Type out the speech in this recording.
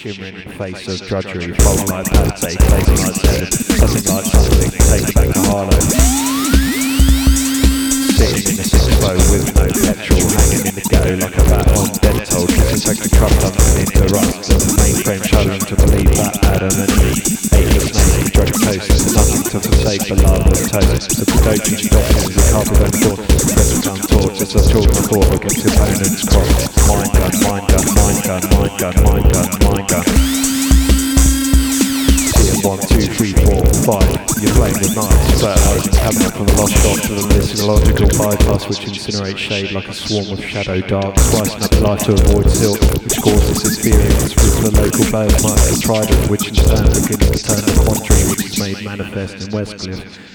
shimmering in the face of drudgery, folding like Pate, placing like seven, sussing like something, taking back to Harlow. Sitting in a 6-4 with no petrol, hanging in the ghetto like a bat on dental, trying to take the crust dumping into rust. And the mainframe shuddering to believe that Adam and Eve ate the snake and drug toast. There's nothing to forsake but love and toast. The Padochi doctrines, the carpet on door, the present untorch, as a chalk report against opponent's cross. Mind gun, mind gun, mind gun, mind gun, mind gun, mind gun. 1, 2, 3, 4, 5. You're playing with knives, fertilising cabinet from a lost shot to the listenological bypass which incinerates shade like a swarm of shadow darts, slicing up life to avoid silk, which causes experience with the local bales marks of trident, which in turn begins to turn the quandary which is made manifest in Westcliff.